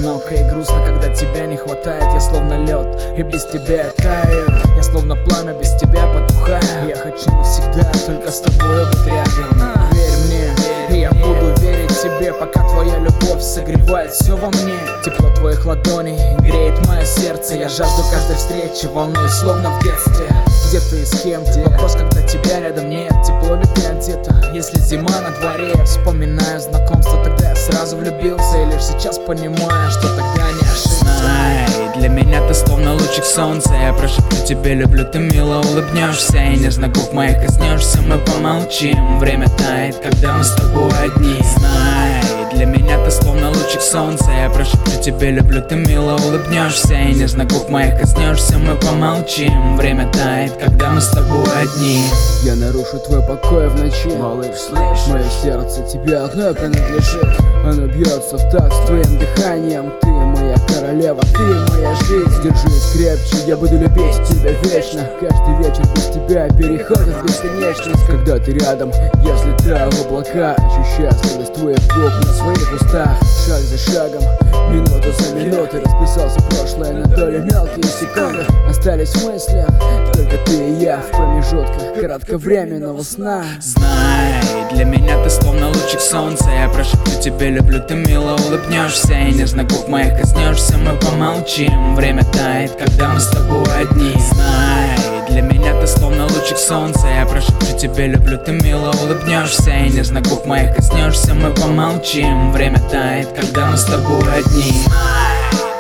одиноко и грустно, когда тебя не хватает. Я словно лед и без тебя таю. Я словно пламя, без тебя потухаю. Я хочу навсегда только с тобой быть рядом. Верь мне, и я буду верить тебе, пока твоя любовь согревает все во мне. Тепло твоих ладоней греет мое сердце. Я жажду каждой встречи, волнуюсь словно в детстве. Где ты и с кем? Вопрос, когда тебя рядом нет. Тепло ли ты одета, если зима на дворе? Я вспоминаю знакомство, тогда я сразу влюбился. И лишь сейчас понимаю, что тогда не ошибся. Знай, для меня ты словно лучик солнца. Я прошеплю тебе, люблю, ты мило улыбнешься. И нежно губ моих коснешься, мы помолчим. Время тает, когда мы с тобой одни. Знай, для меня ты словно лучик солнца. Я прошеплю тебе, люблю, ты мило улыбнешься. И нежно губ моих коснешься, мы помолчим. Время тает, когда мы с тобой одни. Я нарушу твой покой в ночи, малыш, слышь? Мое сердце тебе одной принадлежит. Оно бьется в такт с твоим дыханием. Ты моя королева, ты моя жизнь. Держись крепче, я буду любить тебя вечно. Каждый вечер без тебя переходит в бесконечность. Когда ты рядом, я взлетаю в облака. Ощущаю сладость твоих губ на своих устах. Шаг за шагом, минуту за минутой. Расписался прошлое на доли мелкие секунды. Остались в мыслях только ты и я в промежутках кратковременного сна. Знай, для меня ты словно лучик солнца. Я прошеплю тебе, люблю, ты мило улыбнешься. И нежно губ моих коснешься, мы помолчим. Время тает, когда мы с тобой одни. Знай, для меня ты словно лучик солнца. Я прошеплю тебе, люблю, ты мило улыбнешься. И нежно губ моих коснешься, мы помолчим. Время тает, когда мы с тобой одни.